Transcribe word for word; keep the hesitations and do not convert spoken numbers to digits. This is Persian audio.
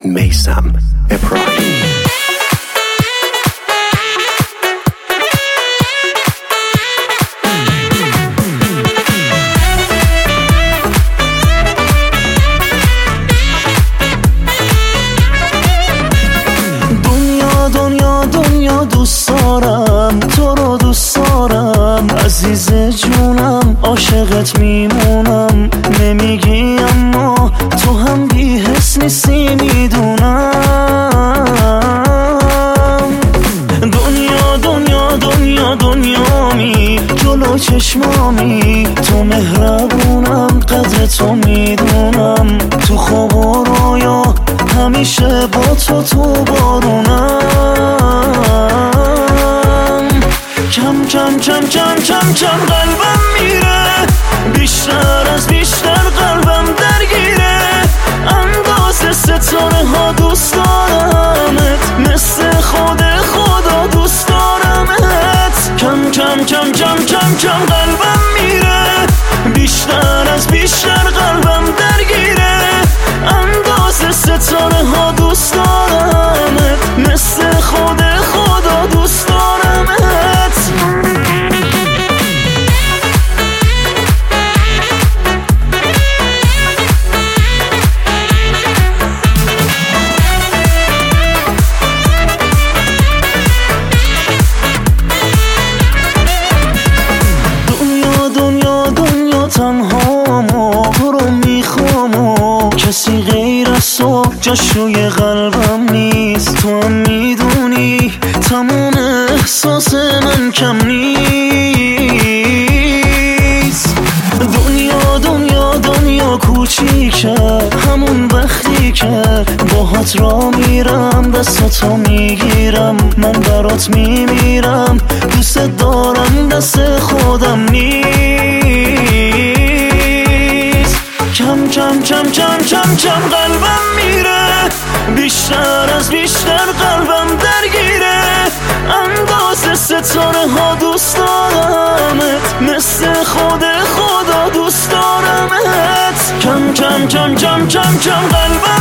میثم ابراهیمی. دنیا دنیا دنیا دوست دارم، تو رو دوست دارم عزیز جونم، عاشقت میمونم. نمیگی اما تو هم بی حس نیستی میدونم. دنیا دنیا دنیا دنیامی، جلو چشمامی، تو مهربونم، قدر تو میدونم. تو خواب و رویا همیشه با تو تو بارونم. کم کم کم کم کم کم قلبم میره، بیشتر از بیشتر قلبم درگیره. اندازه ستاره ها دوست دارمت، مثل خود خدا دوست دارمت. کم کم کم کم کم کم قلبم میره، بیشتر از بیشتر قلبم درگیره. اندازه ستاره ها دوست دارمت، مثل خود خدا دوست دارمت. دنیا دنیا دنیا تنهامو، تو رو میخوام و کسی غیر از تو جاش روی قلبم نیست. تو هم میدونی تمام احساس من کم نیست. دنیا دنیا دنیا کوچیکه، همون وقتی که باهات را میرم، دستاتو میگیرم، من برات میمیرم. دوست دارم، دست خودم نیست. کم کم کم کم کم کم قلبم میره، بیشتر از بیشتر قلبم درگیره. اندازه ستاره ها دوست دارمت، مثل خود خدا دوست دارمت. کم کم کم کم کم کم قلبم